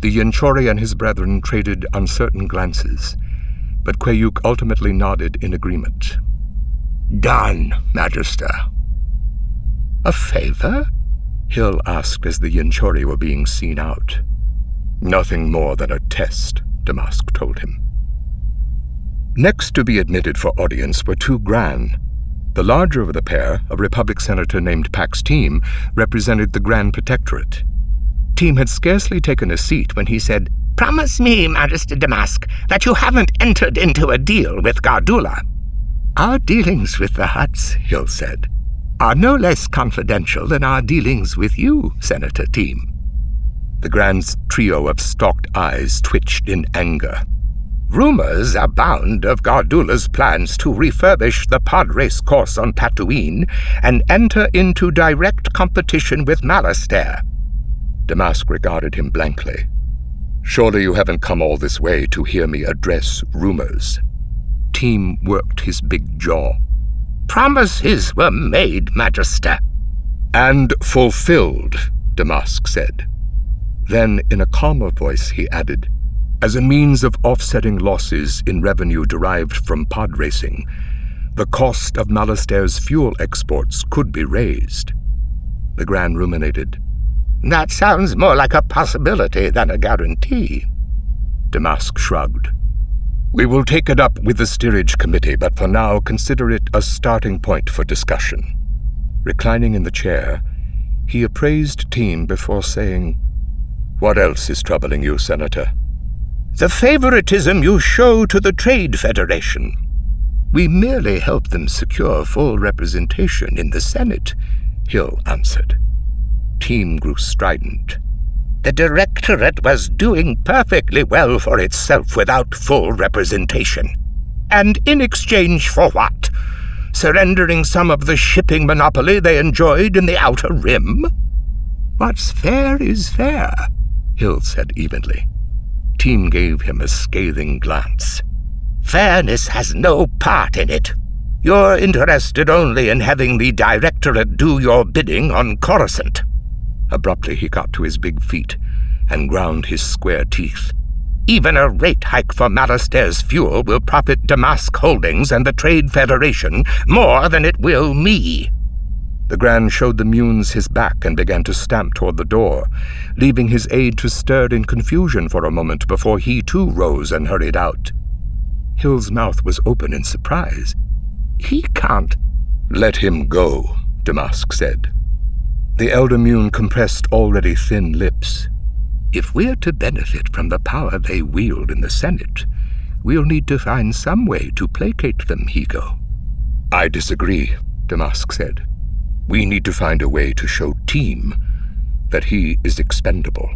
The Yenchori and his brethren traded uncertain glances, but Quayuk ultimately nodded in agreement. "Done, Magister." "A favor?" Hill asked as the Yenchori were being seen out. "Nothing more than a test," Damask told him. Next to be admitted for audience were two Gran. The larger of the pair, a Republic senator named Pax Team, represented the Grand Protectorate. Team had scarcely taken a seat when he said, "Promise me, Magister Damask, that you haven't entered into a deal with Gardula." "Our dealings with the Hutts," Hill said, "are no less confidential than our dealings with you, Senator Team." The Grand's trio of stalked eyes twitched in anger. "Rumors abound of Gardula's plans to refurbish the pod race course on Tatooine and enter into direct competition with Malastare." Damask regarded him blankly. "Surely you haven't come all this way to hear me address rumors." Team worked his big jaw. "Promises were made, Magister." "And fulfilled," Damask said. Then, in a calmer voice, he added, "As a means of offsetting losses in revenue derived from pod racing, the cost of Malastare's fuel exports could be raised." The Grand ruminated. "That sounds more like a possibility than a guarantee." Damask shrugged. "We will take it up with the steerage committee, but for now consider it a starting point for discussion." Reclining in the chair, he appraised Team before saying, "What else is troubling you, Senator?" "The favoritism you show to the Trade Federation." "We merely help them secure full representation in the Senate," Hill answered. Team grew strident. "The Directorate was doing perfectly well for itself without full representation. And in exchange for what? Surrendering some of the shipping monopoly they enjoyed in the Outer Rim?" "What's fair is fair," Hill said evenly. Team gave him a scathing glance. "Fairness has no part in it. You're interested only in having the Directorate do your bidding on Coruscant." Abruptly he got to his big feet and ground his square teeth. "Even a rate hike for Malastare's fuel will profit Damask Holdings and the Trade Federation more than it will me." The Grand showed the Munes his back and began to stamp toward the door, leaving his aide to stir in confusion for a moment before he too rose and hurried out. Hill's mouth was open in surprise. "He can't—" "Let him go," Damask said. The Elder Mune compressed already thin lips. "If we're to benefit from the power they wield in the Senate, we'll need to find some way to placate them, Higo." "I disagree," Damask said. "We need to find a way to show Team that he is expendable."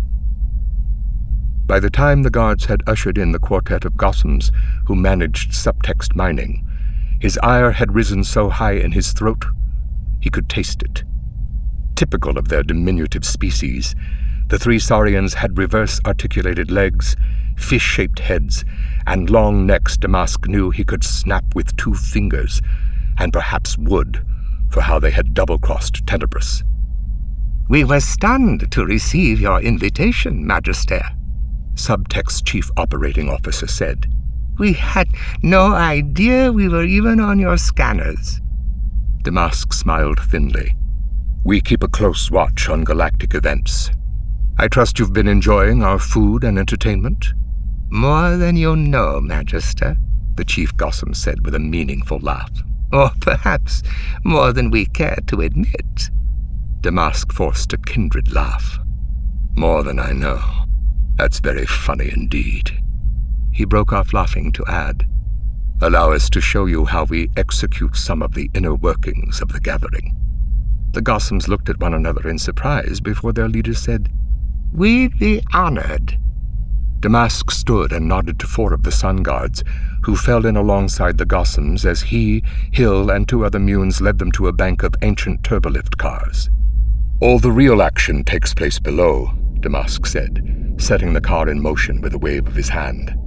By the time the guards had ushered in the quartet of Gossoms who managed subtext mining, his ire had risen so high in his throat he could taste it. Typical of their diminutive species, the three Saurians had reverse-articulated legs, fish-shaped heads, and long necks Damask knew he could snap with 2 fingers, and perhaps would, for how they had double-crossed Tenebris. "We were stunned to receive your invitation, Magister," Subtext Chief Operating Officer said. "We had no idea we were even on your scanners." Damask smiled thinly. "We keep a close watch on galactic events. I trust you've been enjoying our food and entertainment?" "More than you know, Magister," the Chief Gossom said with a meaningful laugh. "Or perhaps more than we care to admit." Damask forced a kindred laugh. "More than I know. That's very funny indeed." He broke off laughing to add, "Allow us to show you how we execute some of the inner workings of the gathering." The Gossoms looked at one another in surprise before their leader said, "We'd be honored." Damask stood and nodded to 4 of the Sun Guards, who fell in alongside the Gossoms as he, Hill, and 2 other Munes led them to a bank of ancient turbolift cars. "All the real action takes place below," Damask said, setting the car in motion with a wave of his hand.